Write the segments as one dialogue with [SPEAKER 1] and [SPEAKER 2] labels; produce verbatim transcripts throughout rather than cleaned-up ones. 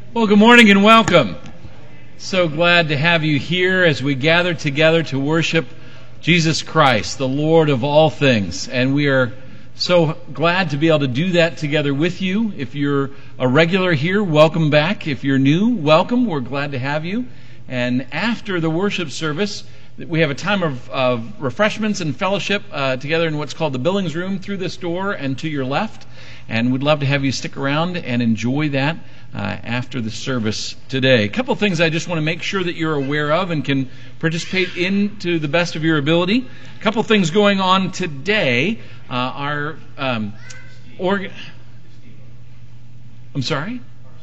[SPEAKER 1] Well, good morning and welcome. So glad to have you here as we gather together to worship Jesus Christ, the Lord of all things. And we are so glad to be able to do that together with you. If you're a regular here, welcome back. If you're new, welcome. We're glad to have you. And after the worship service, we have a time of, of refreshments and fellowship uh, together in what's called the Billings Room through this door and to your left. And we'd love to have you stick around and enjoy that uh, after the service today. A couple things I just want to make sure that you're aware of and can participate in to the best of your ability. A couple things going on today. Uh, our um, org- I'm sorry?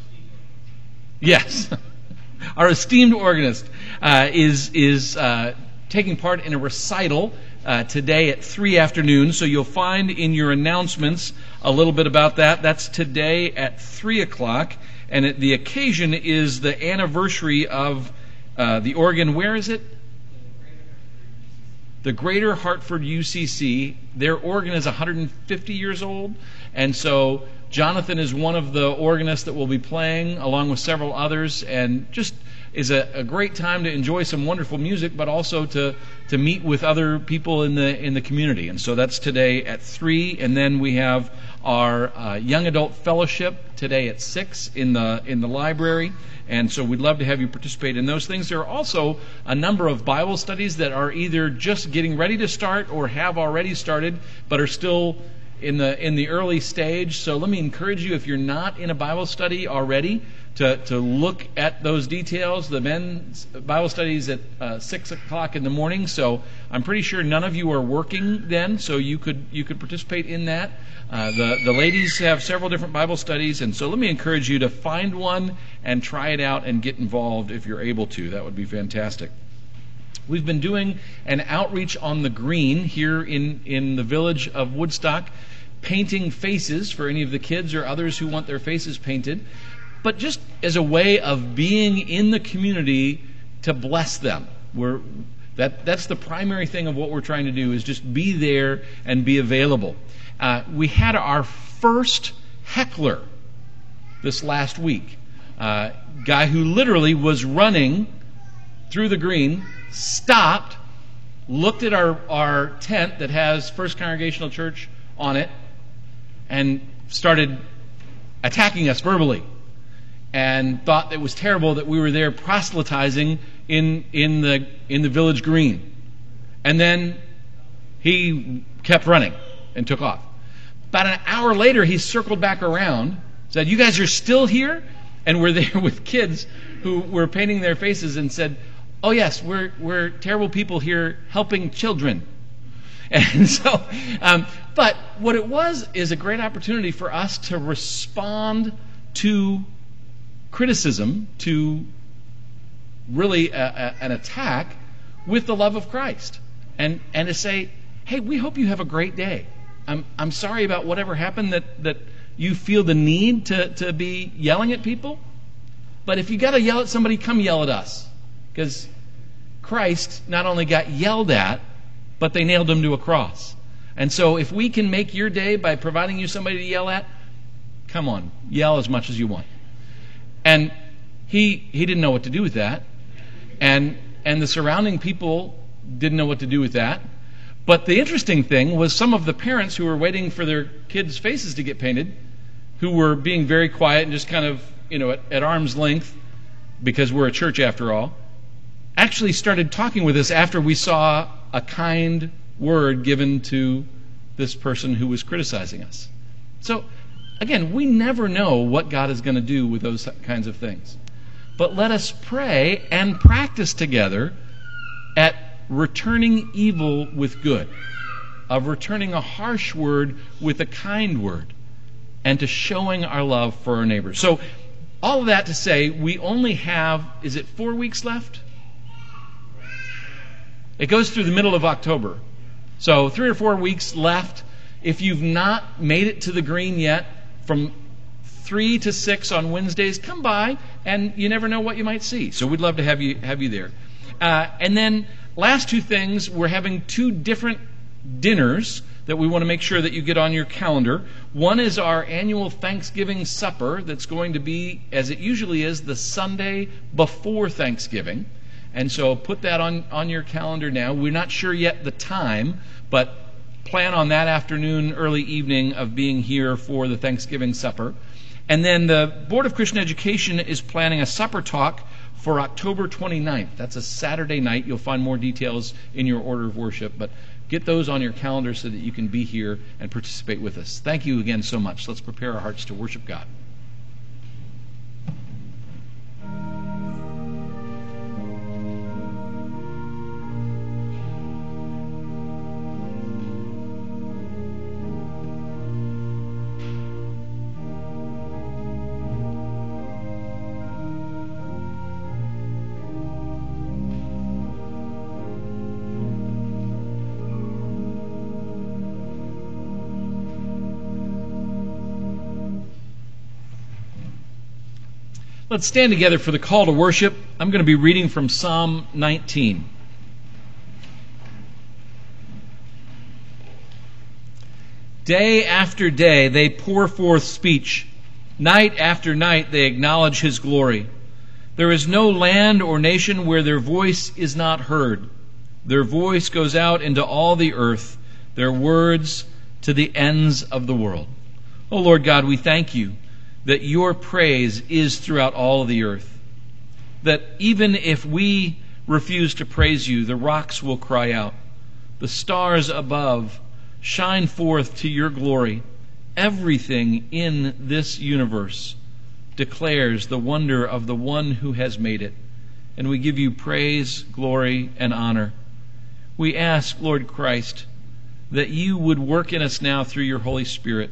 [SPEAKER 1] Yes. Our esteemed organist uh, is is uh, taking part in a recital uh, today at three afternoon. So you'll find in your announcements a little bit about that. That's today at three o'clock, and it, the occasion is the anniversary of uh, the organ. Where is it? The Greater Hartford U C C. Their organ is one hundred fifty years old, and so Jonathan is one of the organists that will be playing, along with several others, and just is a, a great time to enjoy some wonderful music, but also to, to meet with other people in the in the community. And so that's today at three, and then we have our uh, young adult fellowship today at six in the in the library. And so we'd love to have you participate in those things. There are also a number of Bible studies that are either just getting ready to start or have already started, but are still in the in the early stage. So let me encourage you, if you're not in a Bible study already, to, to look at those details. The men's Bible studies at uh, six o'clock in the morning. So I'm pretty sure none of you are working then, so you could you could participate in that. Uh, the the ladies have several different Bible studies, and so let me encourage you to find one and try it out and get involved if you're able to. That would be fantastic. We've been doing an outreach on the green here in, in the village of Woodstock, painting faces for any of the kids or others who want their faces painted, but just as a way of being in the community to bless them. We're, that, that's the primary thing of what we're trying to do, is just be there and be available. Uh, we had our first heckler this last week, uh, guy who literally was running through the green, stopped, looked at our, our tent that has First Congregational Church on it, and started attacking us verbally, and thought it was terrible that we were there proselytizing in in the in the village green. And then he kept running and took off. About an hour later, he circled back around, said, "You guys are still here?" And we're there with kids who were painting their faces, and said, "Oh yes, we're we're terrible people here helping children." And so, um, but what it was is a great opportunity for us to respond to criticism, to really a, a, an attack, with the love of Christ, and and to say, "Hey, we hope you have a great day. I'm I'm sorry about whatever happened that that you feel the need to to be yelling at people, but if you got to yell at somebody, come yell at us." Because Christ not only got yelled at, but they nailed him to a cross. And so if we can make your day by providing you somebody to yell at, come on, yell as much as you want. And he he didn't know what to do with that. And and the surrounding people didn't know what to do with that. But the interesting thing was some of the parents who were waiting for their kids' faces to get painted, who were being very quiet and just kind of, you know, at, at arm's length, because we're a church after all, actually started talking with us after we saw a kind word given to this person who was criticizing us. So, again, we never know what God is going to do with those kinds of things. But let us pray and practice together at returning evil with good, of returning a harsh word with a kind word, and to showing our love for our neighbors. So, all of that to say, we only have, is it four weeks left? It goes through the middle of October. So three or four weeks left. If you've not made it to the green yet, from three to six on Wednesdays, come by, and you never know what you might see. So we'd love to have you have you there. Uh, and then last two things, we're having two different dinners that we want to make sure that you get on your calendar. One is our annual Thanksgiving supper that's going to be, as it usually is, the Sunday before Thanksgiving. And so put that on, on your calendar now. We're not sure yet the time, but plan on that afternoon, early evening of being here for the Thanksgiving supper. And then the Board of Christian Education is planning a supper talk for October twenty-ninth. That's a Saturday night. You'll find more details in your order of worship, but get those on your calendar so that you can be here and participate with us. Thank you again so much. Let's prepare our hearts to worship God. Let's stand together for the call to worship. I'm going to be reading from Psalm nineteen. Day after day they pour forth speech. Night after night they acknowledge His glory. There is no land or nation where their voice is not heard. Their voice goes out into all the earth, their words to the ends of the world. Oh Lord God, we thank you that your praise is throughout all of the earth. That even if we refuse to praise you, the rocks will cry out. The stars above shine forth to your glory. Everything in this universe declares the wonder of the one who has made it. And we give you praise, glory, and honor. We ask, Lord Christ, that you would work in us now through your Holy Spirit.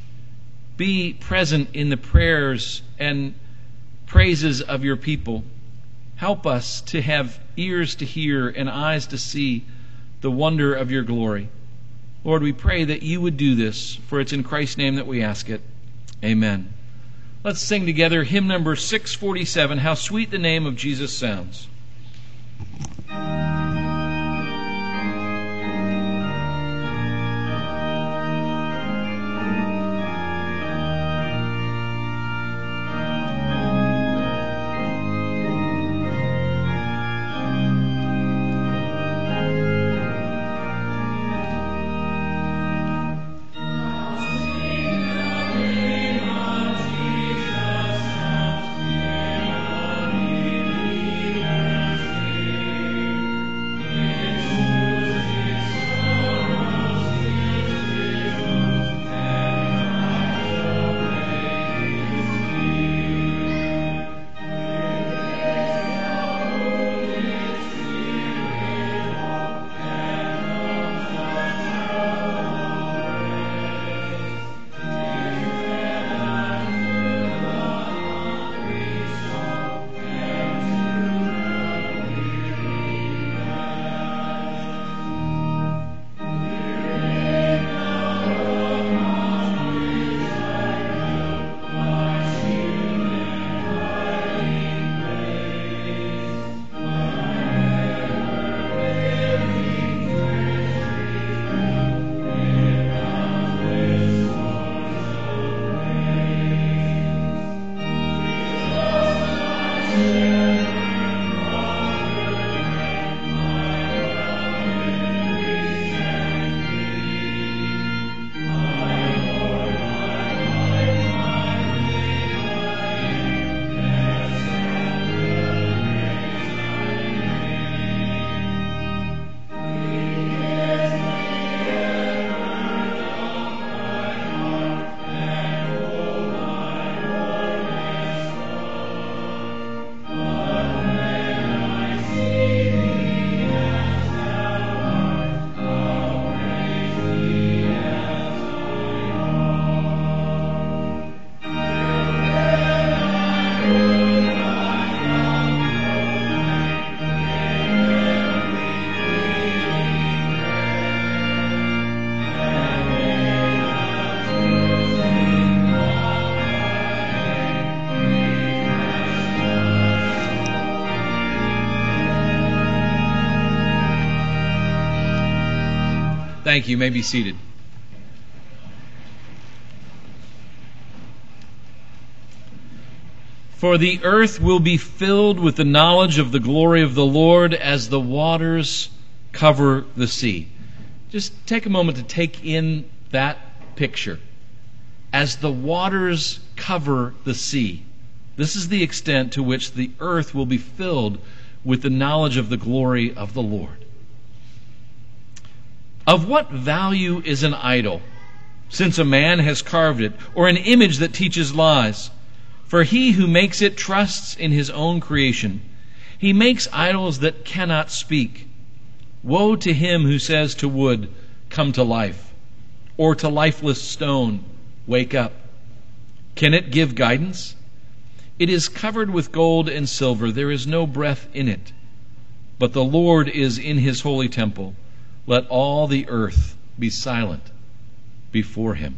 [SPEAKER 1] Be present in the prayers and praises of your people. Help us to have ears to hear and eyes to see the wonder of your glory. Lord, we pray that you would do this, for it's in Christ's name that we ask it. Amen. Let's sing together hymn number six forty-seven, How Sweet the Name of Jesus Sounds. Thank you. You may be seated. For the earth will be filled with the knowledge of the glory of the Lord as the waters cover the sea. Just take a moment to take in that picture. As the waters cover the sea, this is the extent to which the earth will be filled with the knowledge of the glory of the Lord. Of what value is an idol, since a man has carved it, or an image that teaches lies? For he who makes it trusts in his own creation. He makes idols that cannot speak. Woe to him who says to wood, "Come to life," or to lifeless stone, "Wake up." Can it give guidance? It is covered with gold and silver. There is no breath in it. But the Lord is in his holy temple. Let all the earth be silent before him.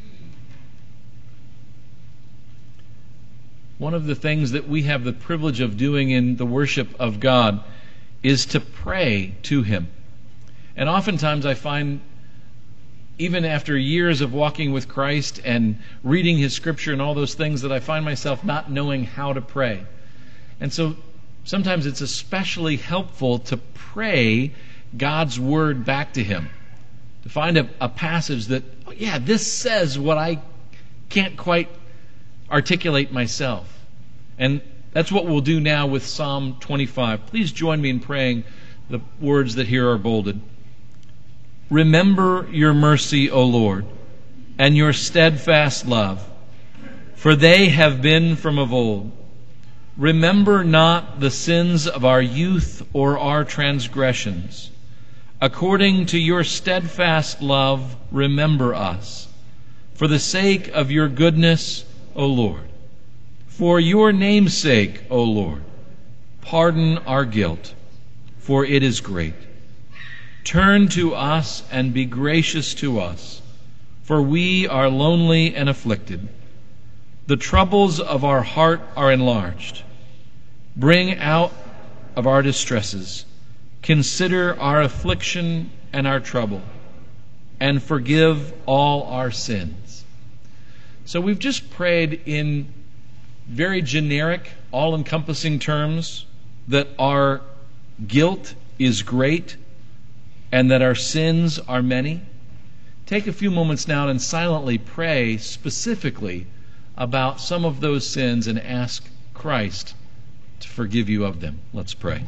[SPEAKER 1] One of the things that we have the privilege of doing in the worship of God is to pray to him. And oftentimes I find, even after years of walking with Christ and reading his scripture and all those things, that I find myself not knowing how to pray. And so sometimes it's especially helpful to pray God's word back to him. To find a, a passage that, oh yeah, this says what I can't quite articulate myself. And that's what we'll do now with Psalm twenty-five. Please join me in praying the words that here are bolded. Remember your mercy, O Lord, and your steadfast love, for they have been from of old. Remember not the sins of our youth or our transgressions. According to your steadfast love, remember us, for the sake of your goodness, O Lord. For your name's sake, O Lord, pardon our guilt, for it is great. Turn to us and be gracious to us, for we are lonely and afflicted. The troubles of our heart are enlarged. Bring out of our distresses. Consider our affliction and our trouble, and forgive all our sins. So we've just prayed in very generic, all-encompassing terms that our guilt is great and that our sins are many. Take a few moments now and silently pray specifically about some of those sins and ask Christ to forgive you of them. Let's pray.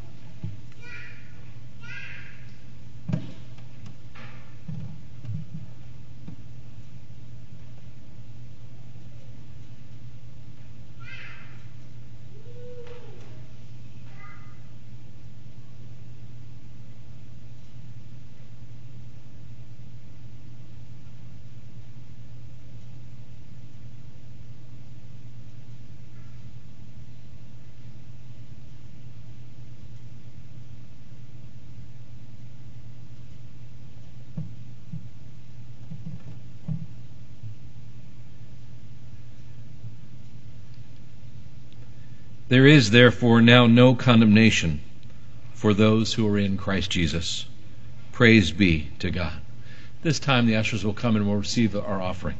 [SPEAKER 1] There is, therefore, now no condemnation for those who are in Christ Jesus. Praise be to God. This time the ushers will come and will receive our offering.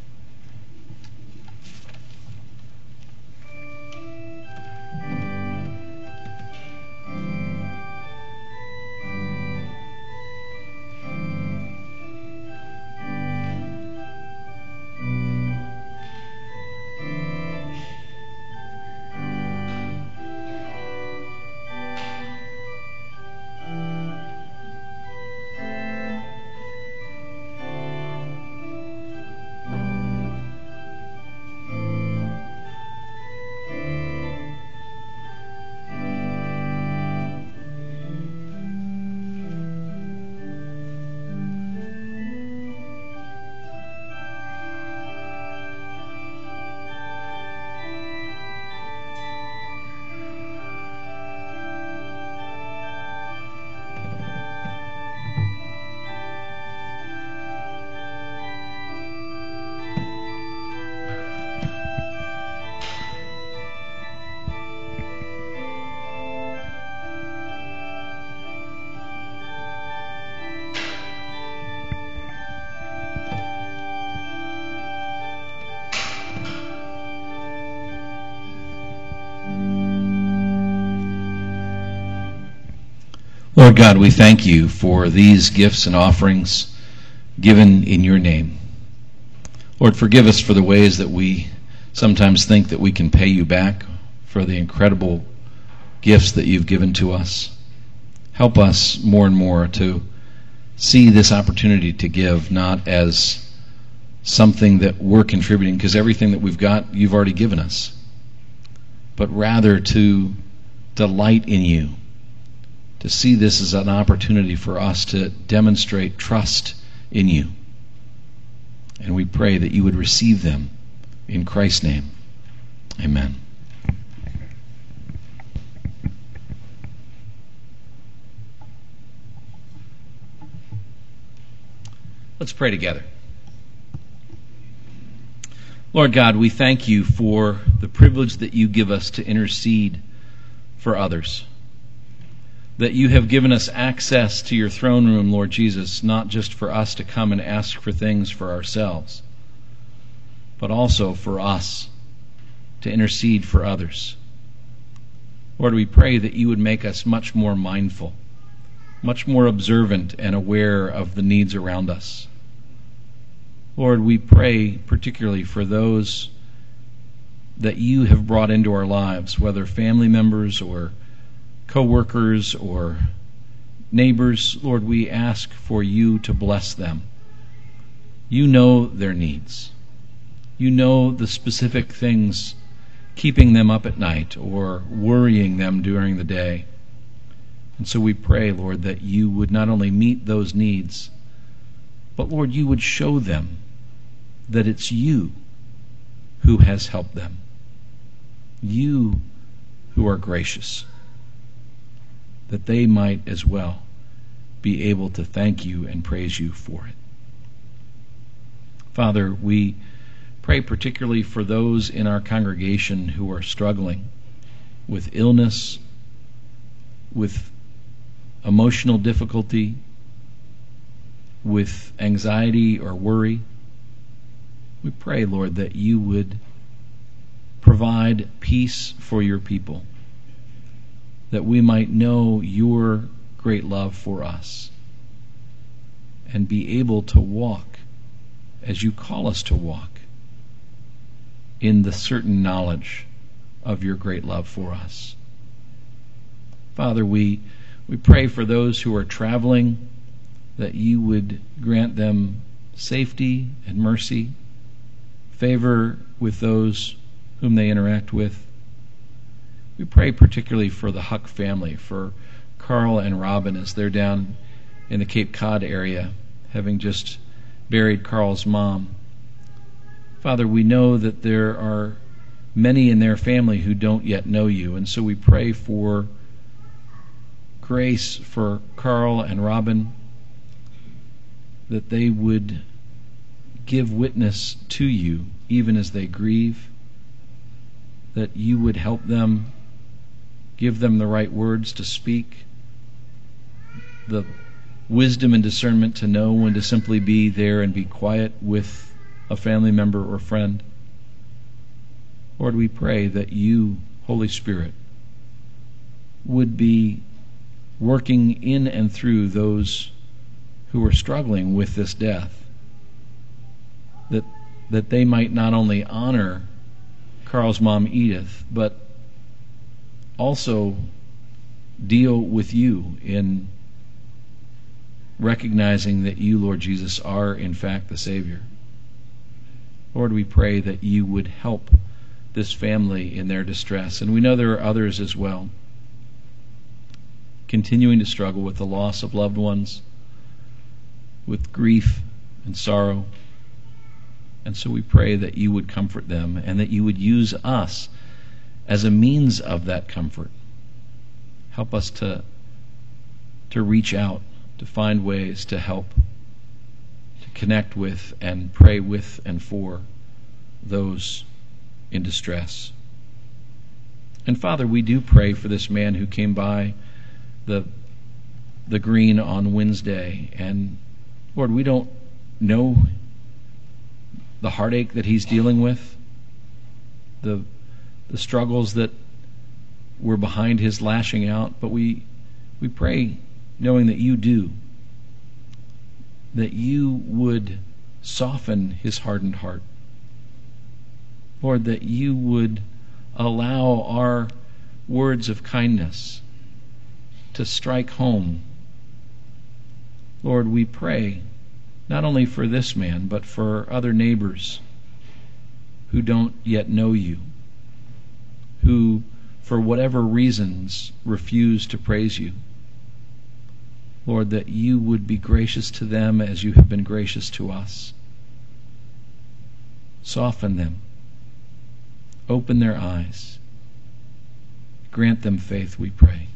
[SPEAKER 1] Lord God, we thank you for these gifts and offerings given in your name. Lord, forgive us for the ways that we sometimes think that we can pay you back for the incredible gifts that you've given to us. Help us more and more to see this opportunity to give not as something that we're contributing, because everything that we've got, you've already given us, but rather to delight in you, to see this as an opportunity for us to demonstrate trust in you. And we pray that you would receive them in Christ's name. Amen. Let's pray together. Lord God, we thank you for the privilege that you give us to intercede for others, that you have given us access to your throne room, Lord Jesus, not just for us to come and ask for things for ourselves, but also for us to intercede for others. Lord, we pray that you would make us much more mindful, much more observant and aware of the needs around us. Lord, we pray particularly for those that you have brought into our lives, whether family members or co-workers or neighbors. Lord, we ask for you to bless them. You know their needs. You know the specific things keeping them up at night or worrying them during the day. And so we pray, Lord, that you would not only meet those needs, but, Lord, you would show them that it's you who has helped them. You who are gracious, that they might as well be able to thank you and praise you for it. Father, we pray particularly for those in our congregation who are struggling with illness, with emotional difficulty, with anxiety or worry. We pray, Lord, that you would provide peace for your people, that we might know your great love for us and be able to walk as you call us to walk in the certain knowledge of your great love for us. Father, we, we pray for those who are traveling, that you would grant them safety and mercy, favor with those whom they interact with. We pray particularly for the Huck family, for Carl and Robin as they're down in the Cape Cod area, having just buried Carl's mom. Father, we know that there are many in their family who don't yet know you, and so we pray for grace for Carl and Robin, that they would give witness to you even as they grieve, that you would help them, give them the right words to speak, the wisdom and discernment to know when to simply be there and be quiet with a family member or friend. Lord, we pray that you, Holy Spirit, would be working in and through those who are struggling with this death, that that they might not only honor Carl's mom, Edith, but also deal with you in recognizing that you, Lord Jesus, are in fact the Savior. Lord, we pray that you would help this family in their distress. And we know there are others as well, continuing to struggle with the loss of loved ones, with grief and sorrow. And so we pray that you would comfort them and that you would use us as a means of that comfort. Help us to, to reach out, to find ways to help, to connect with and pray with and for those in distress. And Father, we do pray for this man who came by the the green on Wednesday. And Lord, we don't know the heartache that he's dealing with, the the struggles that were behind his lashing out, but we we pray knowing that you do, that you would soften his hardened heart. Lord, that you would allow our words of kindness to strike home. Lord, we pray not only for this man, but for other neighbors who don't yet know you, who, for whatever reasons, refuse to praise you. Lord, that you would be gracious to them as you have been gracious to us. Soften them. Open their eyes. Grant them faith, we pray.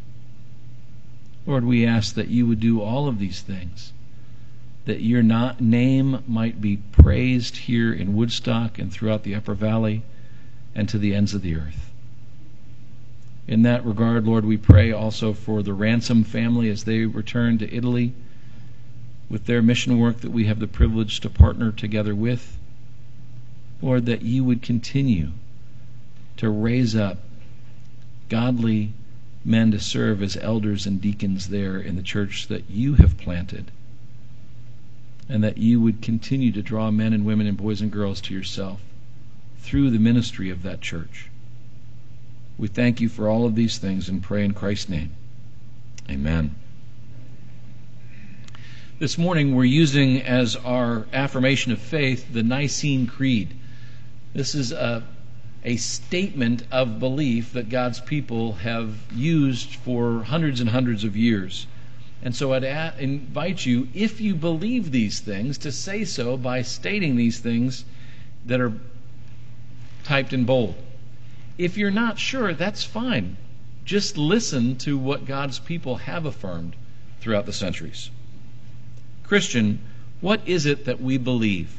[SPEAKER 1] Lord, we ask that you would do all of these things, that your not, name might be praised here in Woodstock and throughout the Upper Valley and to the ends of the earth. In that regard, Lord, we pray also for the Ransom family as they return to Italy with their mission work that we have the privilege to partner together with. Lord, that you would continue to raise up godly men to serve as elders and deacons there in the church that you have planted, and that you would continue to draw men and women and boys and girls to yourself through the ministry of that church. We thank you for all of these things and pray in Christ's name. Amen. This morning we're using as our affirmation of faith the Nicene Creed. This is a, a statement of belief that God's people have used for hundreds and hundreds of years. And so I'd a- invite you, if you believe these things, to say so by stating these things that are typed in bold. If you're not sure, that's fine. Just listen to what God's people have affirmed throughout the centuries. Christian, what is it that we believe?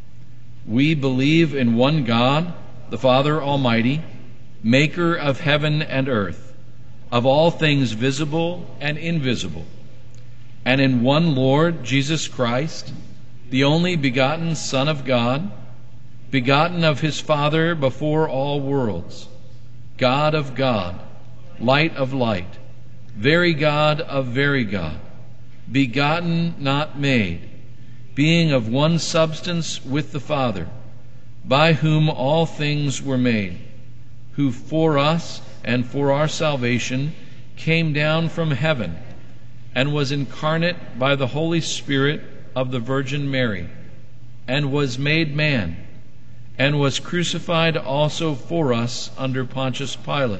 [SPEAKER 1] We believe in one God, the Father Almighty, maker of heaven and earth, of all things visible and invisible, and in one Lord, Jesus Christ, the only begotten Son of God, begotten of his Father before all worlds, God of God, light of light, very God of very God, begotten, not made, being of one substance with the Father, by whom all things were made, who for us and for our salvation came down from heaven, and was incarnate by the Holy Spirit of the Virgin Mary, and was made man, and was crucified also for us under Pontius Pilate.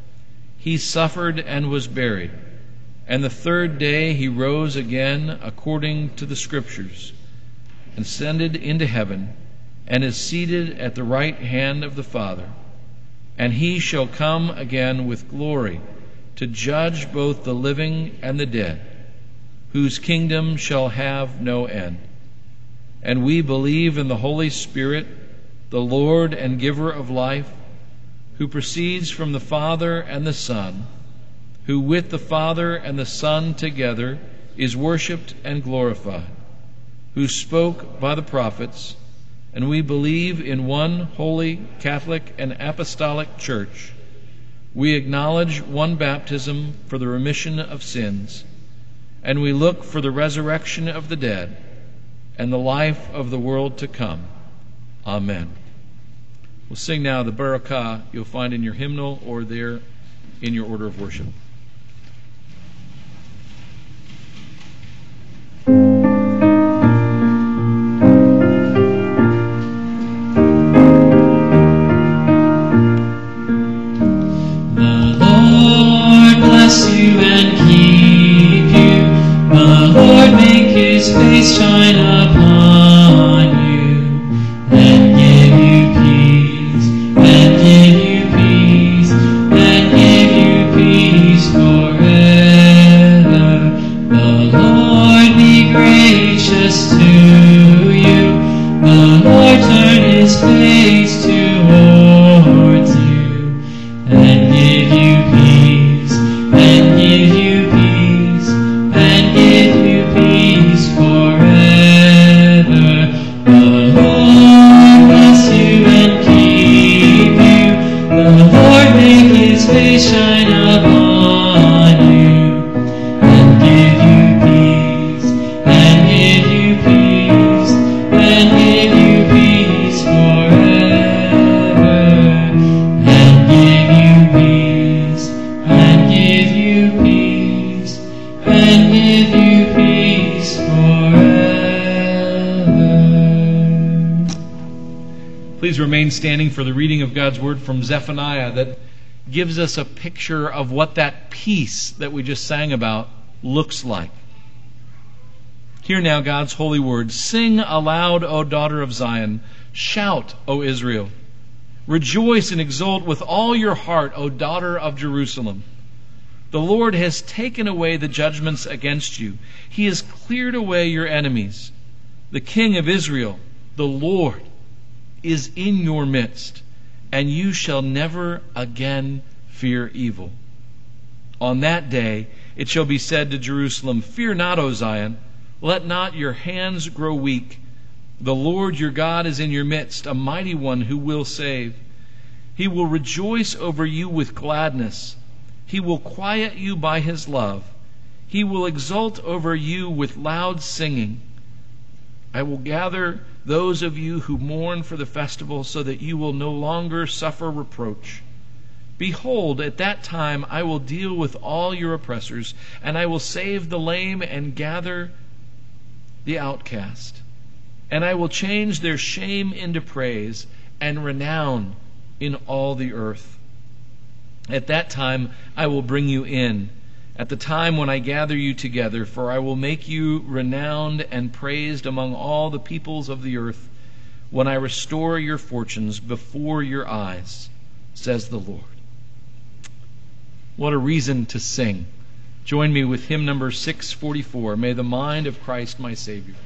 [SPEAKER 1] He suffered and was buried, and the third day he rose again according to the Scriptures, and ascended into heaven, and is seated at the right hand of the Father. And he shall come again with glory to judge both the living and the dead, whose kingdom shall have no end. And we believe in the Holy Spirit, the Lord and giver of life, who proceeds from the Father and the Son, who with the Father and the Son together is worshipped and glorified, who spoke by the prophets. And we believe in one holy, Catholic, and apostolic church. We acknowledge one baptism for the remission of sins, and we look for the resurrection of the dead and the life of the world to come. Amen. We'll sing now the Barakah you'll find in your hymnal or there in your order of worship.
[SPEAKER 2] Face shine upon you and give you peace, and give you peace, and give you peace forever. The Lord be gracious to you. The Lord turn his face towards you and give you peace, and give you peace, and give you peace forever.
[SPEAKER 1] Please remain standing for the reading of God's Word from Zephaniah that gives us a picture of what that peace that we just sang about looks like. Hear now God's holy word. Sing aloud, O daughter of Zion. Shout, O Israel. Rejoice and exult with all your heart, O daughter of Jerusalem. The Lord has taken away the judgments against you. He has cleared away your enemies. The King of Israel, the Lord, is in your midst, and you shall never again fear evil. On that day it shall be said to Jerusalem, Fear not, O Zion, let not your hands grow weak. The Lord your God is in your midst, a mighty one who will save. He will rejoice over you with gladness. He will quiet you by his love. He will exult over you with loud singing. I will gather those of you who mourn for the festival so that you will no longer suffer reproach. Behold, at that time I will deal with all your oppressors, and I will save the lame and gather the outcast. And I will change their shame into praise and renown in all the earth. At that time I will bring you in, at the time when I gather you together, for I will make you renowned and praised among all the peoples of the earth, when I restore your fortunes before your eyes, says the Lord. What a reason to sing. Join me with hymn number six forty-four, May the Mind of Christ my Savior.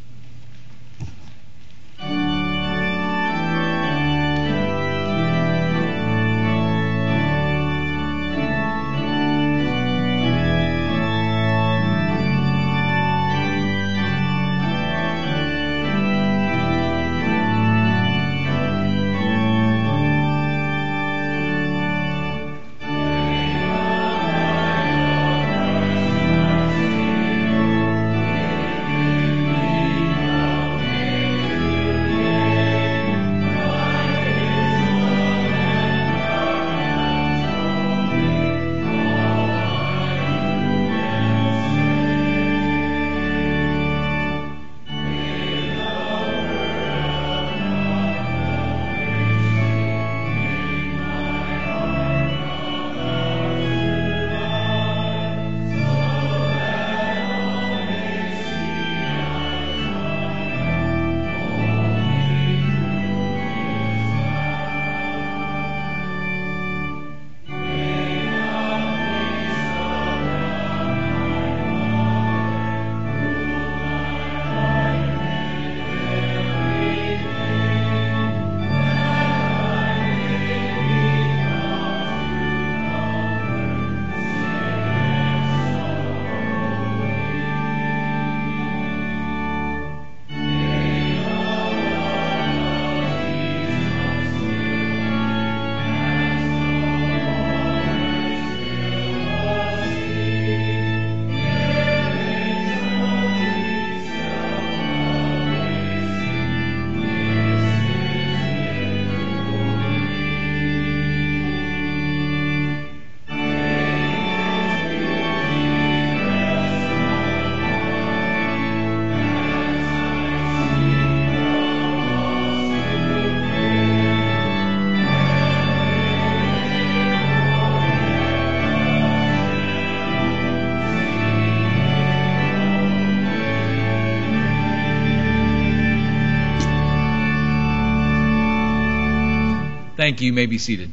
[SPEAKER 1] Thank you. You may be seated.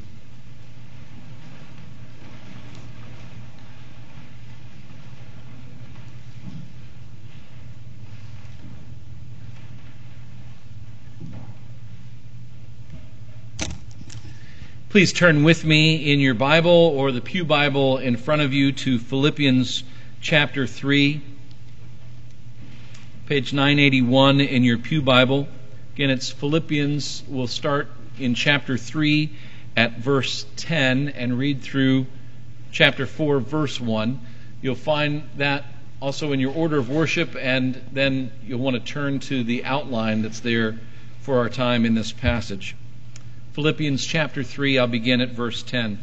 [SPEAKER 1] Please turn with me in your Bible or the Pew Bible in front of you to Philippians chapter three, page nine eighty-one in your Pew Bible. Again, it's Philippians. We'll start in chapter three at verse ten and read through chapter four, verse one. You'll find that also in your order of worship, and then you'll want to turn to the outline that's there for our time in this passage. Philippians chapter three, I'll begin at verse ten.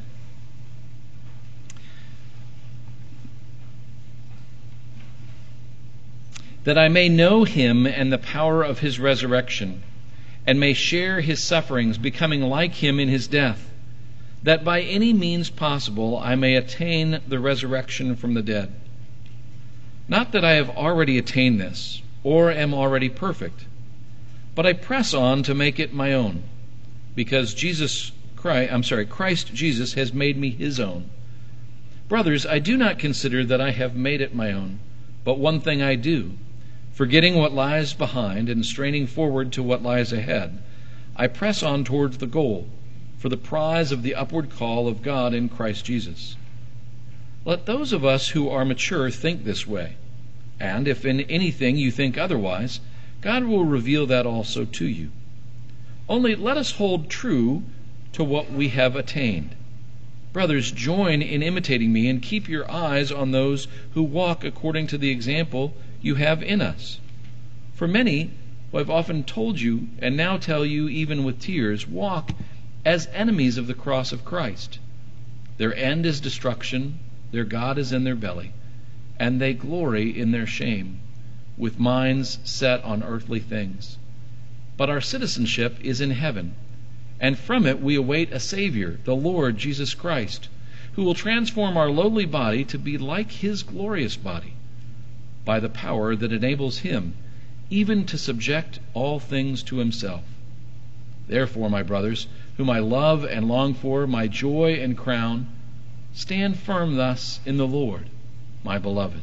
[SPEAKER 1] That I may know him and the power of his resurrection, and may share his sufferings, becoming like him in his death, that by any means possible I may attain the resurrection from the dead. Not that I have already attained this, or am already perfect, but I press on to make it my own, because Jesus Christ, I'm sorry, Christ Jesus has made me his own. Brothers, I do not consider that I have made it my own, but one thing I do, forgetting what lies behind and straining forward to what lies ahead, I press on towards the goal, for the prize of the upward call of God in Christ Jesus. Let those of us who are mature think this way, and if in anything you think otherwise, God will reveal that also to you. Only let us hold true to what we have attained. Brothers, join in imitating me and keep your eyes on those who walk according to the example you have in us. For many, who I've often told you, and now tell you even with tears, walk as enemies of the cross of Christ. Their end is destruction, their God is in their belly, and they glory in their shame, with minds set on earthly things. But our citizenship is in heaven, and from it we await a Savior, the Lord Jesus Christ, who will transform our lowly body to be like his glorious body, by the power that enables him even to subject all things to himself. Therefore, my brothers, whom I love and long for, my joy and crown, stand firm thus in the Lord, my beloved.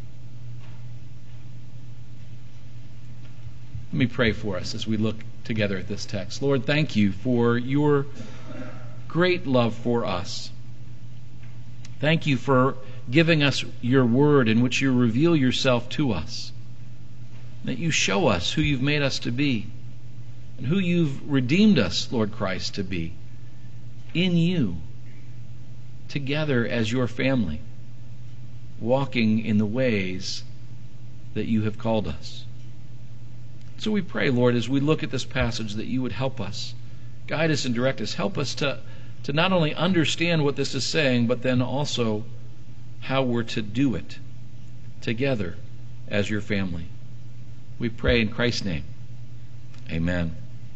[SPEAKER 1] Let me pray for us as we look together at this text. Lord, thank you for your great love for us. Thank you for giving us your word in which you reveal yourself to us, that you show us who you've made us to be and who you've redeemed us, Lord Christ, to be in you, together as your family, walking in the ways that you have called us. So we pray, Lord, as we look at this passage, that you would help us, guide us and direct us. Help us to, to not only understand what this is saying, but then also how we're to do it together as your family. We pray in Christ's name. Amen.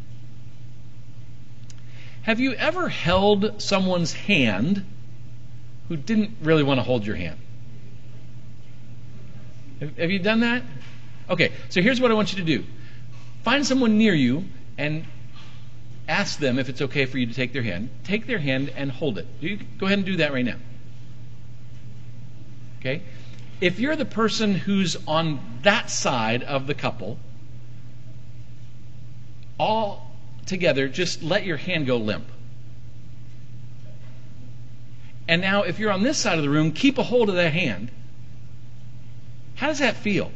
[SPEAKER 1] Have you ever held someone's hand who didn't really want to hold your hand? Have, have you done that? Okay, so here's what I want you to do. Find someone near you and ask them if it's okay for you to take their hand. Take their hand and hold it. You go ahead and do that right now. Okay? If you're the person who's on that side of the couple, all together, just let your hand go limp. And now, if you're on this side of the room, keep a hold of that hand. How does that feel?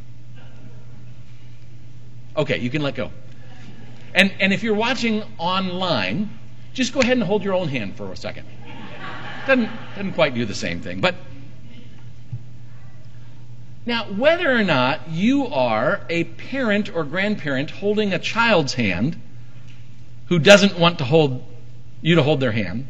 [SPEAKER 1] Okay, you can let go. And and if you're watching online, just go ahead and hold your own hand for a second. Doesn't doesn't quite do the same thing, but now whether or not you are a parent or grandparent holding a child's hand who doesn't want to hold you to hold their hand,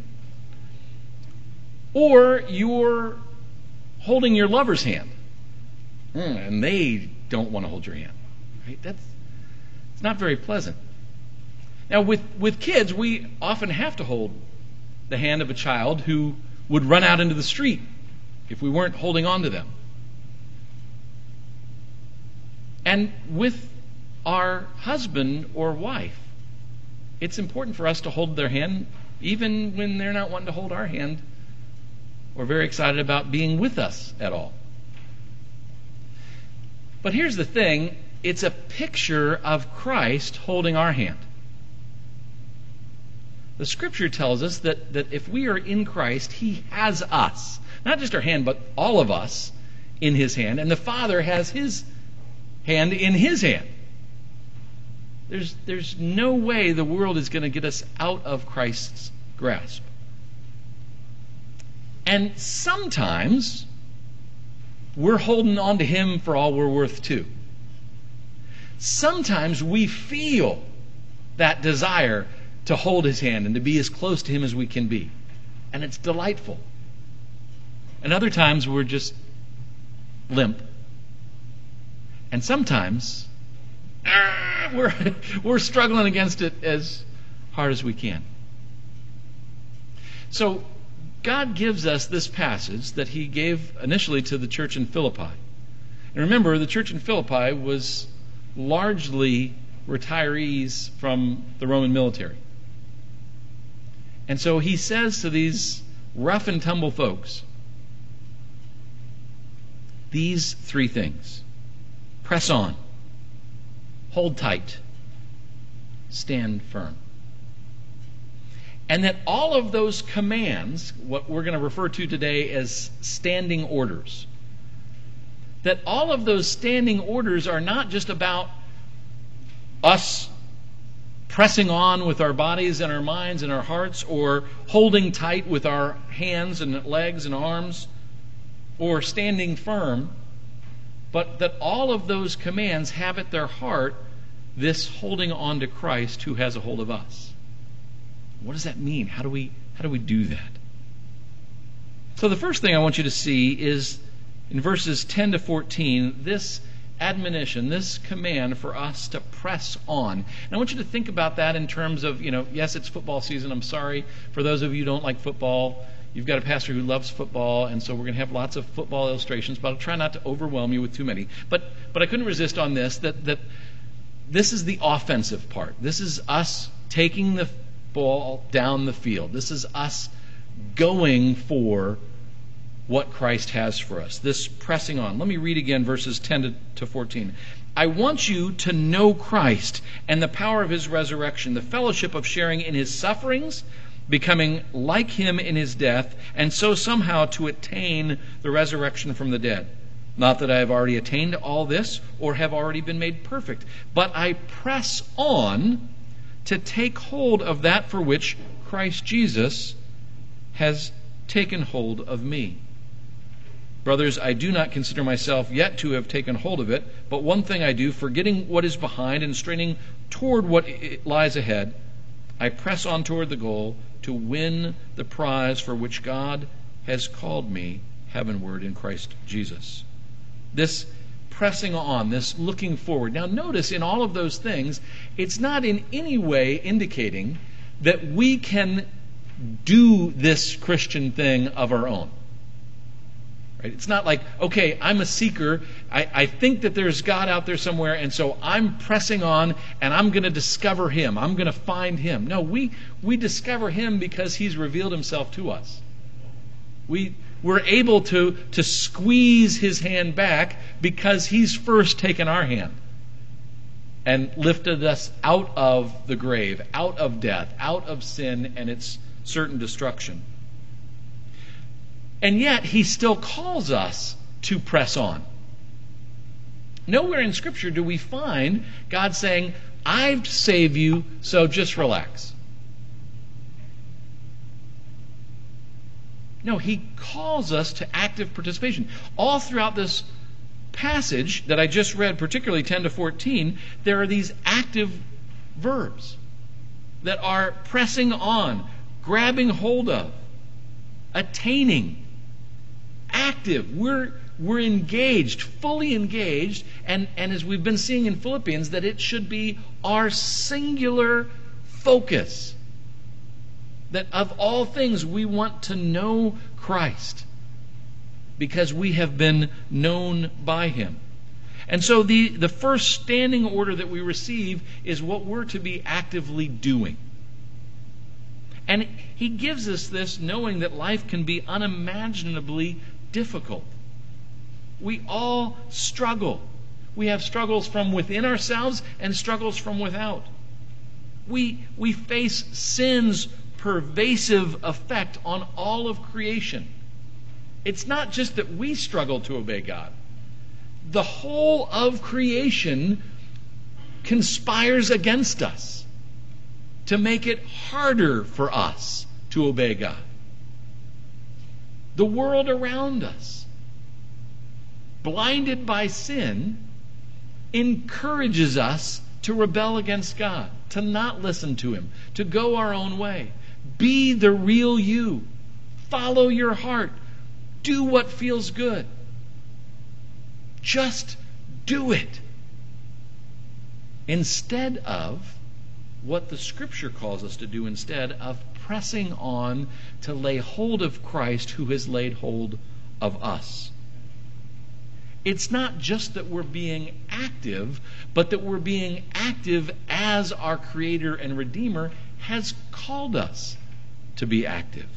[SPEAKER 1] or you're holding your lover's hand and they don't want to hold your hand, right? That's It's not very pleasant. Now, with, with kids, we often have to hold the hand of a child who would run out into the street if we weren't holding on to them. And with our husband or wife, it's important for us to hold their hand even when they're not wanting to hold our hand or very excited about being with us at all. But here's the thing. It's a picture of Christ holding our hand. The Scripture tells us that, that if we are in Christ, He has us. Not just our hand, but all of us in His hand. And the Father has His hand in His hand. There's, there's no way the world is going to get us out of Christ's grasp. And sometimes we're holding on to Him for all we're worth too. Sometimes we feel that desire to hold His hand and to be as close to Him as we can be. And it's delightful. And other times we're just limp. And sometimes we're, we're struggling against it as hard as we can. So God gives us this passage that he gave initially to the church in Philippi. And remember, the church in Philippi was largely retirees from the Roman military. And so he says to these rough and tumble folks, these three things: press on, hold tight, stand firm. And that all of those commands, what we're going to refer to today as standing orders, that all of those standing orders are not just about us pressing on with our bodies and our minds and our hearts, or holding tight with our hands and legs and arms, or standing firm, but that all of those commands have at their heart this holding on to Christ who has a hold of us. What does that mean? How do we how do we do that? So the first thing I want you to see is in verses ten to fourteen, this admonition, this command for us to press on. And I want you to think about that in terms of, you know, yes, it's football season. I'm sorry for those of you who don't like football. You've got a pastor who loves football, and so we're going to have lots of football illustrations, but I'll try not to overwhelm you with too many. But but I couldn't resist on this, that that this is the offensive part. This is us taking the ball down the field. This is us going for what Christ has for us. This pressing on. Let me read again verses ten to fourteen. I want you to know Christ and the power of his resurrection, the fellowship of sharing in his sufferings, becoming like him in his death, and so somehow to attain the resurrection from the dead. Not that I have already attained all this or have already been made perfect, but I press on to take hold of that for which Christ Jesus has taken hold of me. Brothers, I do not consider myself yet to have taken hold of it, but one thing I do, forgetting what is behind and straining toward what lies ahead, I press on toward the goal to win the prize for which God has called me heavenward in Christ Jesus. This pressing on, this looking forward. Now notice in all of those things, it's not in any way indicating that we can do this Christian thing of our own. Right? It's not like, okay, I'm a seeker. I, I think that there's God out there somewhere, and so I'm pressing on, and I'm going to discover him. I'm going to find him. No, we we discover him because he's revealed himself to us. We, we're able to, to squeeze his hand back because he's first taken our hand and lifted us out of the grave, out of death, out of sin and its certain destruction. And yet, he still calls us to press on. Nowhere in Scripture do we find God saying, I've saved you, so just relax. No, he calls us to active participation. All throughout this passage that I just read, particularly ten to fourteen, there are these active verbs that are pressing on, grabbing hold of, attaining. Active. We're we're engaged, fully engaged, and, and as we've been seeing in Philippians, that it should be our singular focus. That of all things we want to know Christ because we have been known by him. And so the, the first standing order that we receive is what we're to be actively doing. And he gives us this knowing that life can be unimaginably difficult. We all struggle. We have struggles from within ourselves and struggles from without. We, we face sin's pervasive effect on all of creation. It's not just that we struggle to obey God. The whole of creation conspires against us to make it harder for us to obey God. The world around us, blinded by sin, encourages us to rebel against God, to not listen to him, to go our own way. Be the real you. Follow your heart. Do what feels good. Just do it. instead of what the Scripture calls us to do, instead of pressing on to lay hold of Christ who has laid hold of us. It's not just that we're being active, but that we're being active as our Creator and Redeemer has called us to be active.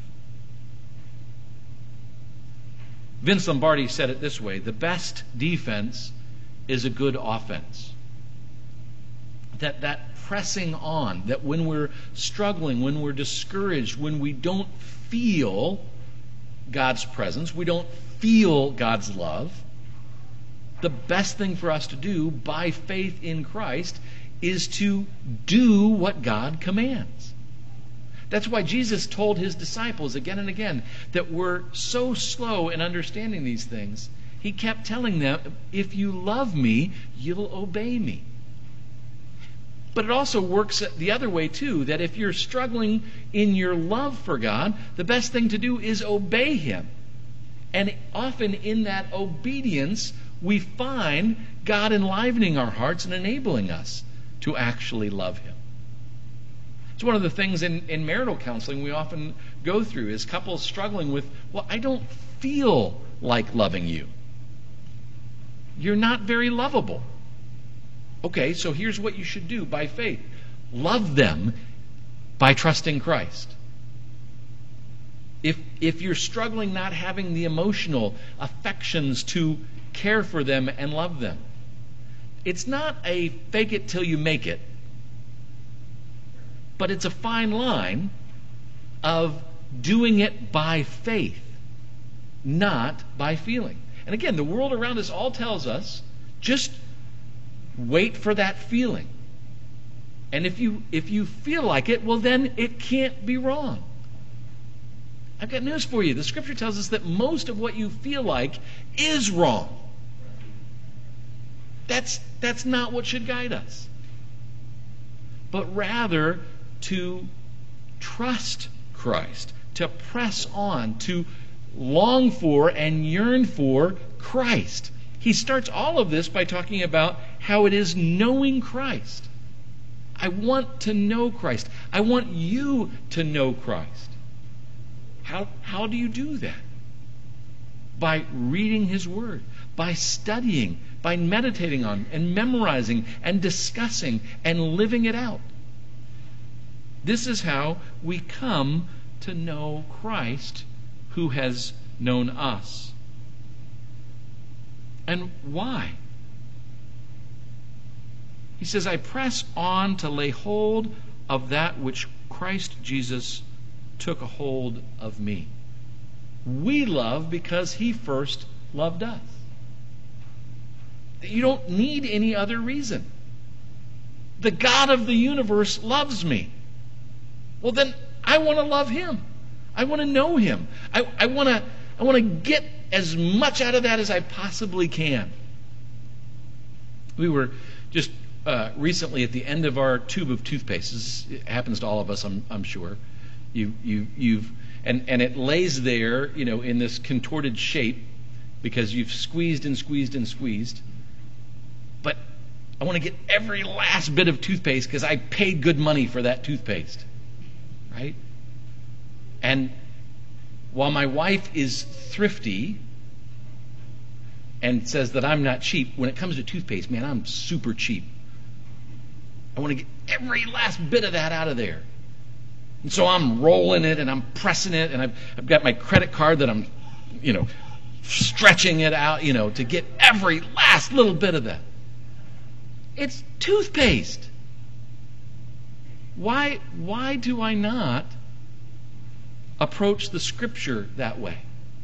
[SPEAKER 1] Vince Lombardi said it this way: the best defense is a good offense. That that pressing on, that when we're struggling, when we're discouraged, when we don't feel God's presence, we don't feel God's love, the best thing for us to do by faith in Christ is to do what God commands. That's why Jesus told his disciples again and again that we're so slow in understanding these things. He kept telling them, if you love me, you'll obey me. But it also works the other way too, that if you're struggling in your love for God, the best thing to do is obey him. And often in that obedience, we find God enlivening our hearts and enabling us to actually love him. It's one of the things in, in marital counseling we often go through is couples struggling with, well, I don't feel like loving you. You're not very lovable. Okay, so here's what you should do by faith. Love them by trusting Christ. If, if you're struggling not having the emotional affections to care for them and love them, it's not a fake it till you make it, but it's a fine line of doing it by faith, not by feeling. And again, the world around us all tells us, just wait for that feeling. And if you if you feel like it, well then it can't be wrong. I've got news for you. The Scripture tells us that most of what you feel like is wrong. That's that's not what should guide us. But rather to trust Christ, to press on, to long for and yearn for Christ. He starts all of this by talking about how it is knowing Christ. I want to know Christ. I want you to know Christ. How, how do you do that? By reading his word, by studying, by meditating on and memorizing and discussing and living it out. This is how we come to know Christ who has known us. And why? He says, I press on to lay hold of that which Christ Jesus took a hold of me. We love because he first loved us. You don't need any other reason. The God of the universe loves me. Well, then I want to love him. I want to know him. I, I want to I want to get as much out of that as I possibly can. We were just uh, recently at the end of our tube of toothpaste. This it happens to all of us, I'm, I'm sure. You, you, you've and, and it lays there, you know, in this contorted shape because you've squeezed and squeezed and squeezed. But I want to get every last bit of toothpaste because I paid good money for that toothpaste. Right? And while my wife is thrifty and says that I'm not cheap, when it comes to toothpaste, man, I'm super cheap. I want to get every last bit of that out of there. And so I'm rolling it and I'm pressing it and I've, I've got my credit card that I'm, you know, stretching it out, you know, to get every last little bit of that. It's toothpaste. Why, why do I not approach the Scripture that way?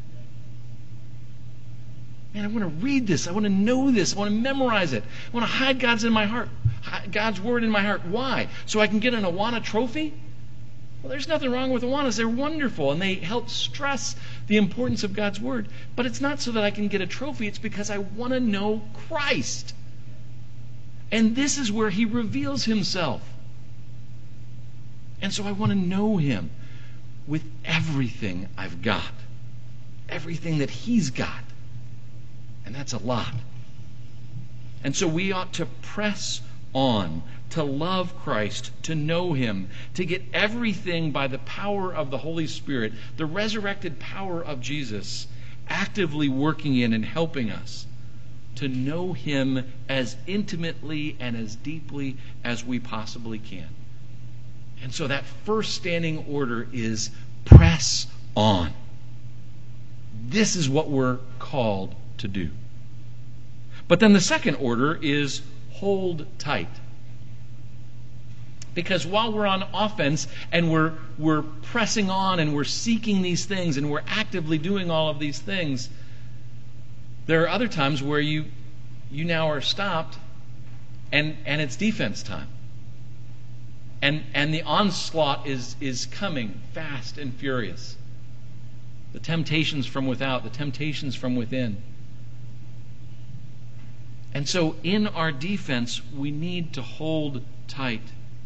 [SPEAKER 1] Man, I want to read this. I want to know this. I want to memorize it. I want to hide God's in my heart, God's Word in my heart. Why? So I can get an Awana trophy? Well, there's nothing wrong with Awanas. They're wonderful, and they help stress the importance of God's Word. But it's not so that I can get a trophy. It's because I want to know Christ. And this is where he reveals himself. And so I want to know him with everything I've got. Everything that he's got. And that's a lot. And so we ought to press on, to love Christ, to know Him, to get everything by the power of the Holy Spirit, the resurrected power of Jesus, actively working in and helping us to know Him as intimately and as deeply as we possibly can. And so that first standing order is press on. This is what we're called to do. But then the second order is hold tight. Because while we're on offense and we're we're pressing on and we're seeking these things and we're actively doing all of these things, there are other times where you you now are stopped and and it's defense time. And and the onslaught is is coming fast and furious. The temptations from without, the temptations from within. And so in our defense, we need to hold tight.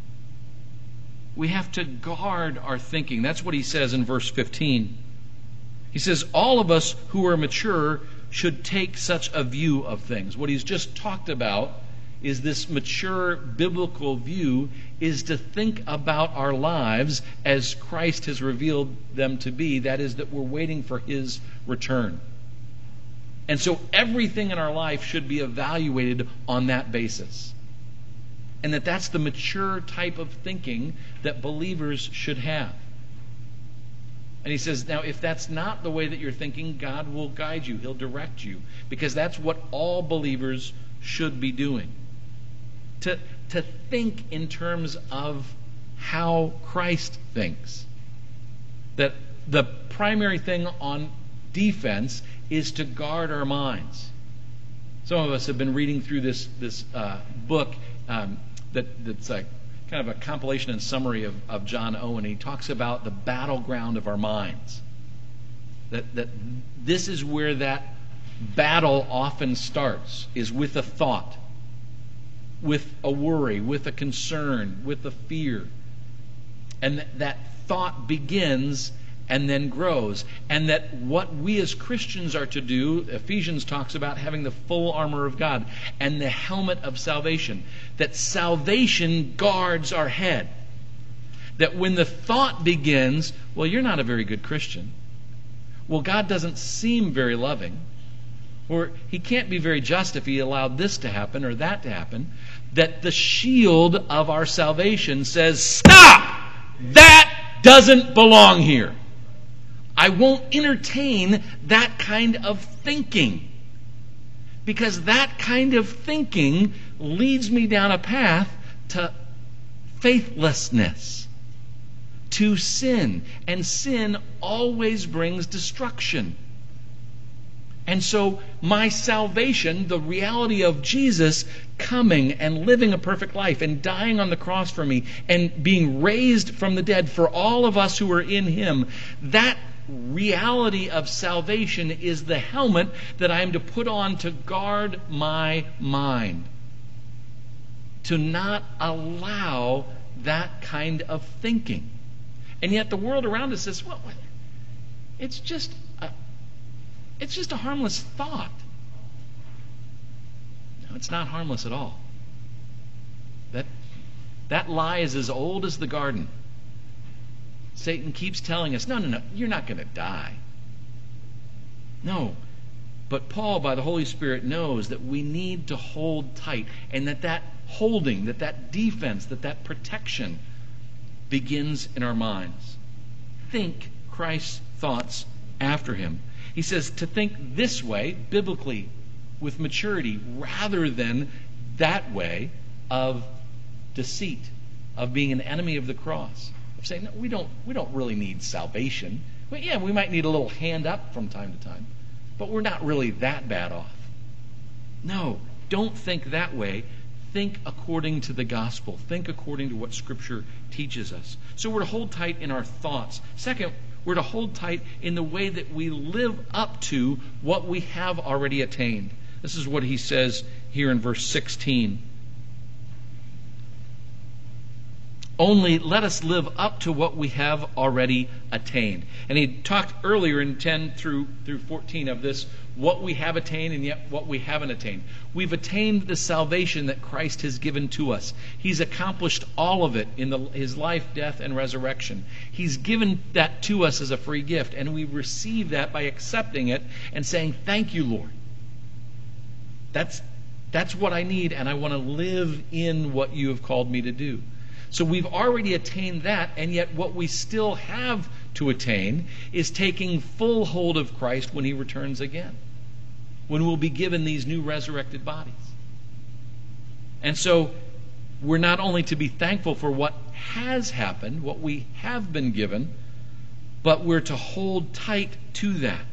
[SPEAKER 1] We have to guard our thinking. That's what he says in verse fifteen. He says, all of us who are mature should take such a view of things. What he's just talked about is this mature biblical view is to think about our lives as Christ has revealed them to be. That is, that we're waiting for His return. And so everything in our life should be evaluated on that basis. And that that's the mature type of thinking that believers should have. And he says, now if that's not the way that you're thinking, God will guide you. He'll direct you. Because that's what all believers should be doing. To, to think in terms of how Christ thinks. That the primary thing on defense is to guard our minds. Some of us have been reading through this this uh, book um, that that's a kind of a compilation and summary of, of John Owen. He talks about the battleground of our minds. That that this is where that battle often starts, is with a thought, with a worry, with a concern, with a fear. And that, that thought begins and then grows. And that what we as Christians are to do, Ephesians talks about having the full armor of God and the helmet of salvation. That salvation guards our head. That when the thought begins, well, you're not a very good Christian. Well, God doesn't seem very loving. Or He can't be very just if He allowed this to happen or that to happen. That the shield of our salvation says, stop! That doesn't belong here. I won't entertain that kind of thinking. Because that kind of thinking leads me down a path to faithlessness, to sin. And sin always brings destruction. And so my salvation, the reality of Jesus coming and living a perfect life and dying on the cross for me and being raised from the dead for all of us who are in Him, that reality of salvation is the helmet that I am to put on to guard my mind. To not allow that kind of thinking. And yet the world around us says, well, it's just a It's just a harmless thought. No, it's not harmless at all. That, that lie is as old as the garden. Satan keeps telling us, no, no, no, you're not going to die. No. But Paul, by the Holy Spirit, knows that we need to hold tight, and that that holding, that that defense, that that protection begins in our minds. Think Christ's thoughts after Him. He says to think this way, biblically, with maturity, rather than that way of deceit, of being an enemy of the cross. Of saying, no, we don't we don't really need salvation. Well, yeah, we might need a little hand up from time to time, but we're not really that bad off. No, don't think that way. Think according to the gospel. Think according to what Scripture teaches us. So we're to hold tight in our thoughts. Second, we're to hold tight in the way that we live up to what we have already attained. This is what he says here in verse sixteen. Only let us live up to what we have already attained. And he talked earlier in ten through through fourteen of this, what we have attained and yet what we haven't attained. We've attained the salvation that Christ has given to us. He's accomplished all of it in the, his life, death, and resurrection. He's given that to us as a free gift, and we receive that by accepting it and saying, "Thank you, Lord. That's that's what I need, and I want to live in what you have called me to do." So we've already attained that, and yet what we still have to attain is taking full hold of Christ when he returns again, when we'll be given these new resurrected bodies. And so we're not only to be thankful for what has happened, what we have been given, but we're to hold tight to that,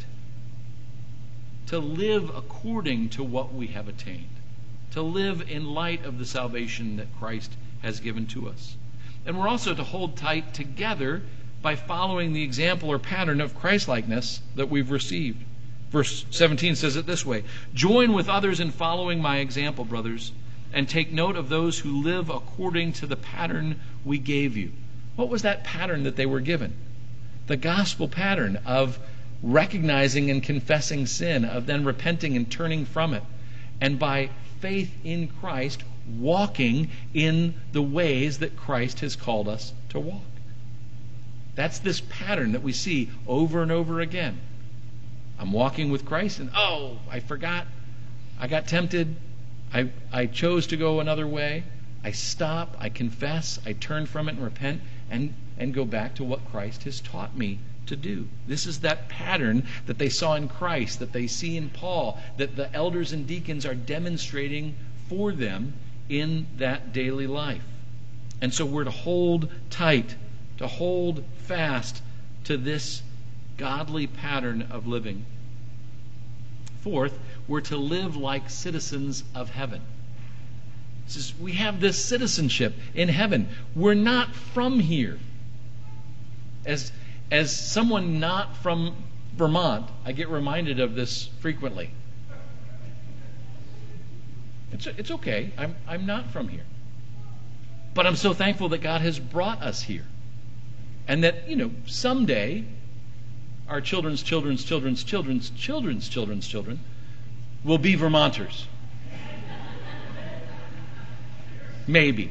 [SPEAKER 1] to live according to what we have attained, to live in light of the salvation that Christ has given to us. And we're also to hold tight together by following the example or pattern of Christ-likeness that we've received. Verse seventeen says it this way: "Join with others in following my example, brothers, and take note of those who live according to the pattern we gave you." What was that pattern that they were given? The gospel pattern of recognizing and confessing sin, of then repenting and turning from it, and by faith in Christ, walking in the ways that Christ has called us to walk. That's this pattern that we see over and over again. I'm walking with Christ, and oh, I forgot. I got tempted. I, I chose to go another way. I stop. I confess. I turn from it and repent and, and go back to what Christ has taught me to do. This is that pattern that they saw in Christ, that they see in Paul, that the elders and deacons are demonstrating for them in that daily life. And so we're to hold tight, to hold fast to this godly pattern of living. Fourth, we're to live like citizens of heaven. This is, we have this citizenship in heaven. We're not from here. As, as someone not from Vermont, I get reminded of this frequently. It's, it's okay. I'm, I'm not from here. But I'm so thankful that God has brought us here. And that, you know, someday our children's children's children's children's children's children's children will be Vermonters. Maybe.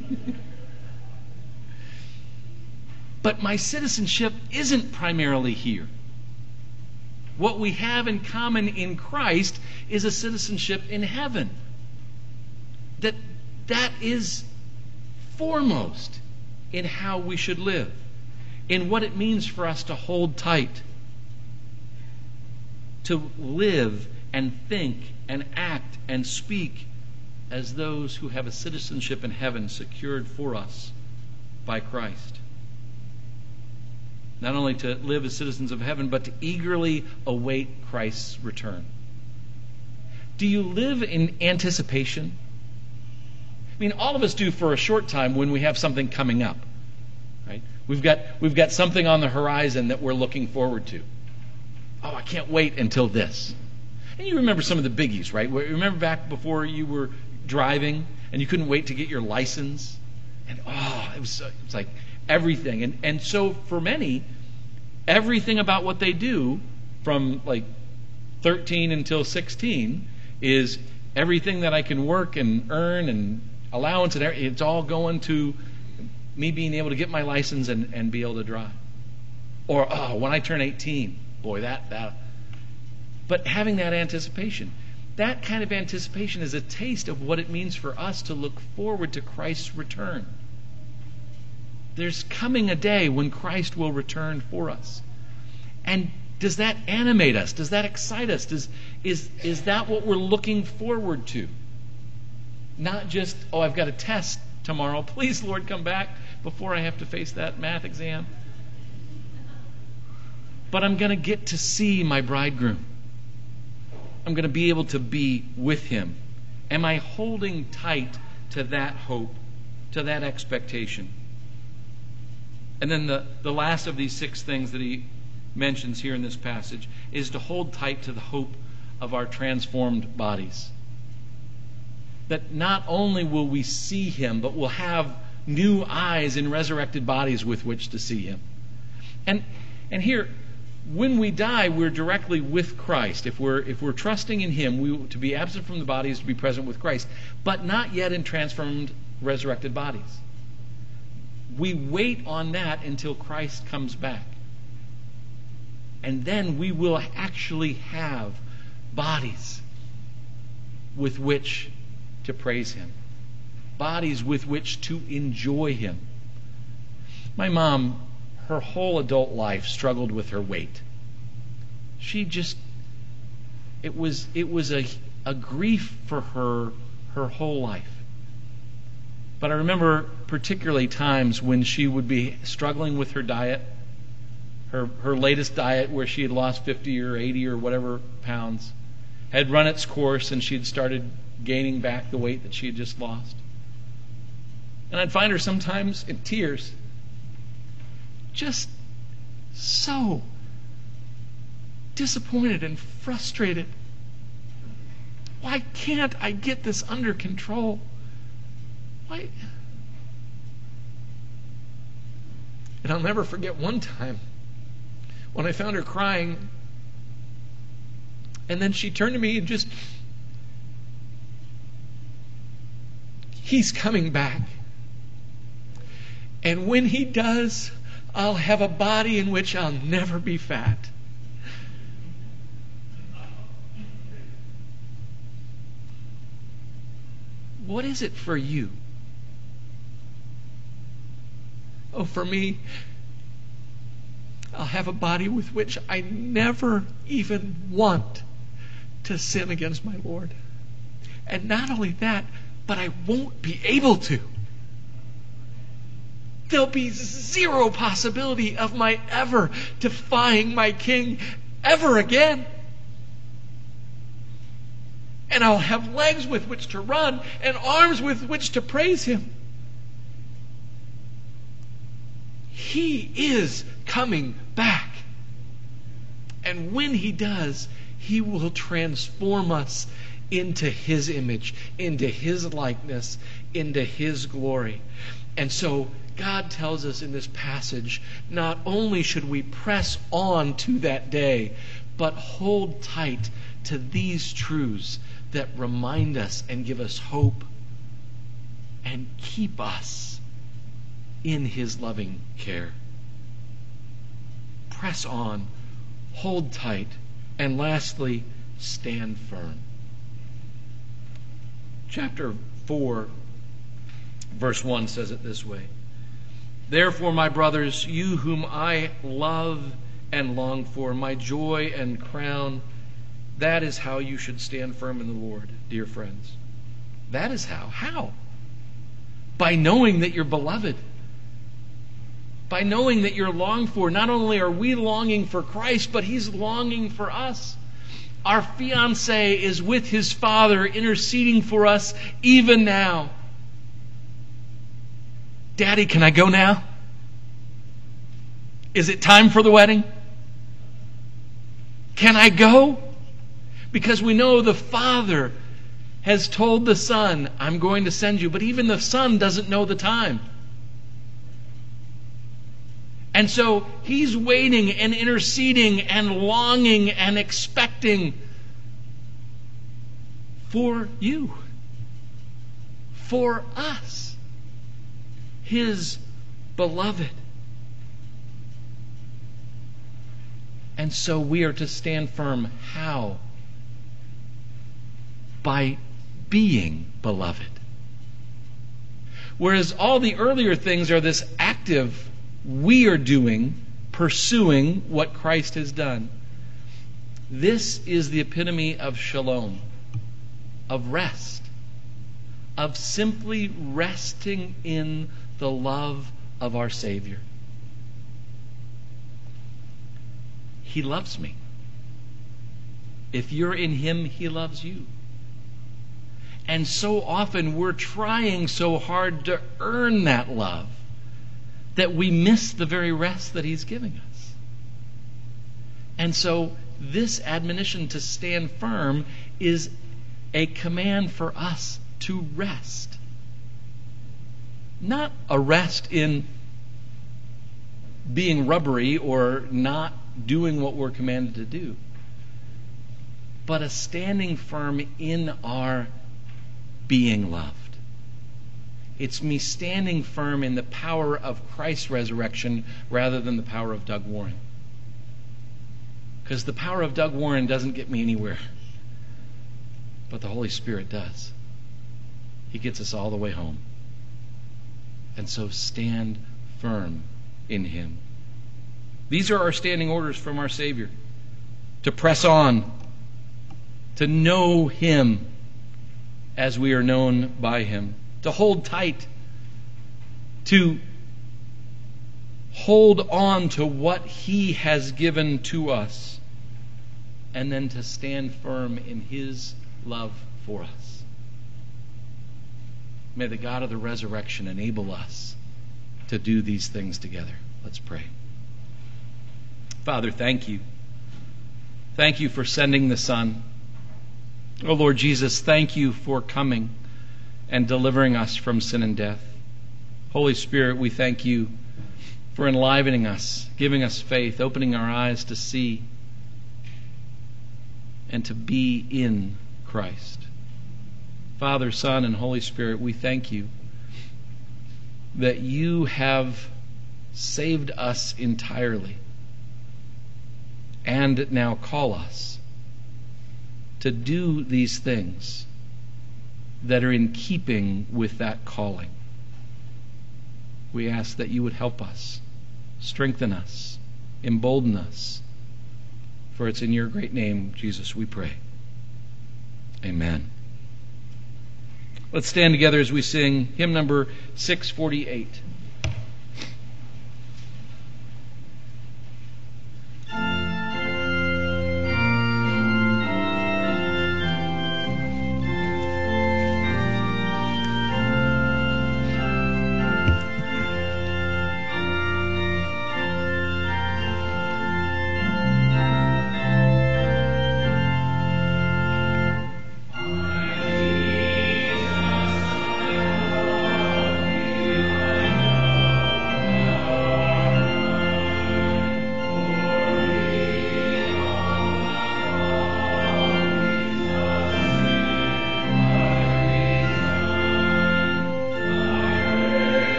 [SPEAKER 1] But my citizenship isn't primarily here. What we have in common in Christ is a citizenship in heaven. That that is foremost in how we should live, in what it means for us to hold tight, to live and think and act and speak as those who have a citizenship in heaven secured for us by Christ. Not only to live as citizens of heaven, but to eagerly await Christ's return. Do you live in anticipation? I mean, all of us do for a short time when we have something coming up. Right? We've got we've got something on the horizon that we're looking forward to. Oh, I can't wait until this. And you remember some of the biggies, right? Remember back before you were driving and you couldn't wait to get your license? And oh, it was, it was like everything. And and so for many, everything about what they do from like thirteen until sixteen is everything that I can work and earn and allowance and everything. It's all going to me being able to get my license and, and be able to drive. Or, oh, when I turn eighteen, boy, that, that. But having that anticipation, that kind of anticipation is a taste of what it means for us to look forward to Christ's return. There's coming a day when Christ will return for us. And does that animate us? Does that excite us? Does, is, is that what we're looking forward to? Not just, oh, I've got a test tomorrow. Please, Lord, come back before I have to face that math exam. But I'm going to get to see my bridegroom. I'm going to be able to be with him. Am I holding tight to that hope, to that expectation? And then the, the last of these six things that he mentions here in this passage is to hold tight to the hope of our transformed bodies. That not only will we see him, but we'll have new eyes and resurrected bodies with which to see him. And and here, when we die, we're directly with Christ. If we're if we're trusting in him, we to be absent from the body is to be present with Christ, but not yet in transformed, resurrected bodies. We wait on that until Christ comes back. And then we will actually have bodies with which to praise him. Bodies with which to enjoy him. My mom, her whole adult life, struggled with her weight. She just, it was it was a, a grief for her her whole life. But I remember particularly times when she would be struggling with her diet, her her latest diet where she had lost fifty or eighty or whatever pounds, had run its course and she had started gaining back the weight that she had just lost. And I'd find her sometimes in tears, just so disappointed and frustrated. Why can't I get this under control? Why? And I'll never forget one time when I found her crying, and then she turned to me and just, he's coming back. And when he does, I'll have a body in which I'll never be fat. What is it for you? Oh, for me, I'll have a body with which I never even want to sin against my Lord. And not only that, but I won't be able to. There'll be zero possibility of my ever defying my King ever again. And I'll have legs with which to run and arms with which to praise him. He is coming back. And when he does, he will transform us into his image, into his likeness, into his glory. And so God tells us in this passage, not only should we press on to that day, but hold tight to these truths that remind us and give us hope and keep us in his loving care. Press on, hold tight, and lastly, stand firm. Chapter four, verse one says it this way. Therefore, my brothers, you whom I love and long for, my joy and crown, that is how you should stand firm in the Lord, dear friends. That is how. How? By knowing that you're beloved. By knowing that you're longed for. Not only are we longing for Christ, but he's longing for us. Our fiancé is with his Father interceding for us even now. Daddy, can I go now? Is it time for the wedding? Can I go? Because we know the Father has told the Son, I'm going to send you. But even the Son doesn't know the time. And so he's waiting and interceding and longing and expecting for you. For us. His beloved. And so we are to stand firm. How? By being beloved. Whereas all the earlier things are this active, we are doing, pursuing what Christ has done. This is the epitome of shalom, of rest, of simply resting in the love of our Savior. He loves me. If you're in him, he loves you. And so often we're trying so hard to earn that love that we miss the very rest that he's giving us. And so this admonition to stand firm is a command for us to rest. not a rest in being rubbery or not doing what we're commanded to do, but a standing firm in our being loved. It's me standing firm in the power of Christ's resurrection rather than the power of Doug Warren. Because the power of Doug Warren doesn't get me anywhere, but the Holy Spirit does. He gets us all the way home. And so stand firm in Him. These are our standing orders from our Savior. To press on, to know Him as we are known by Him, to hold tight, to hold on to what He has given to us, and then to stand firm in His love for us. May the God of the resurrection enable us to do these things together. Let's pray. Father, thank you. Thank you for sending the Son. Oh, Lord Jesus, thank you for coming and delivering us from sin and death. Holy Spirit, we thank you for enlivening us, giving us faith, opening our eyes to see and to be in Christ. Father, Son, and Holy Spirit, we thank you that you have saved us entirely and now call us to do these things that are in keeping with that calling. We ask that you would help us, strengthen us, embolden us. For it's in your great name, Jesus, we pray. Amen. Let's stand together as we sing hymn number six forty-eight.
[SPEAKER 2] I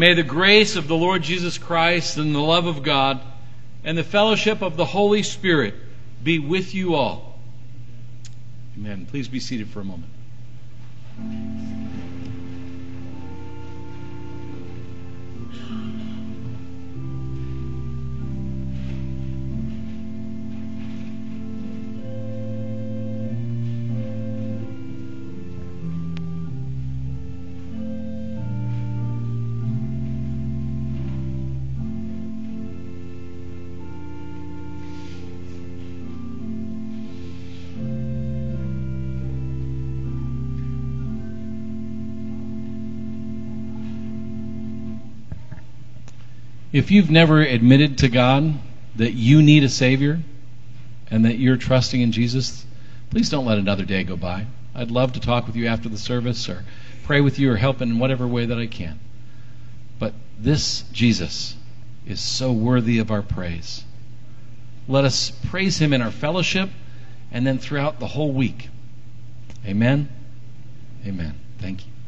[SPEAKER 1] may the grace of the Lord Jesus Christ and the love of God and the fellowship of the Holy Spirit be with you all. Amen. Please be seated for a moment. If you've never admitted to God that you need a Savior and that you're trusting in Jesus, please don't let another day go by. I'd love to talk with you after the service or pray with you or help in whatever way that I can. But this Jesus is so worthy of our praise. Let us praise Him in our fellowship and then throughout the whole week. Amen. Amen. Thank you.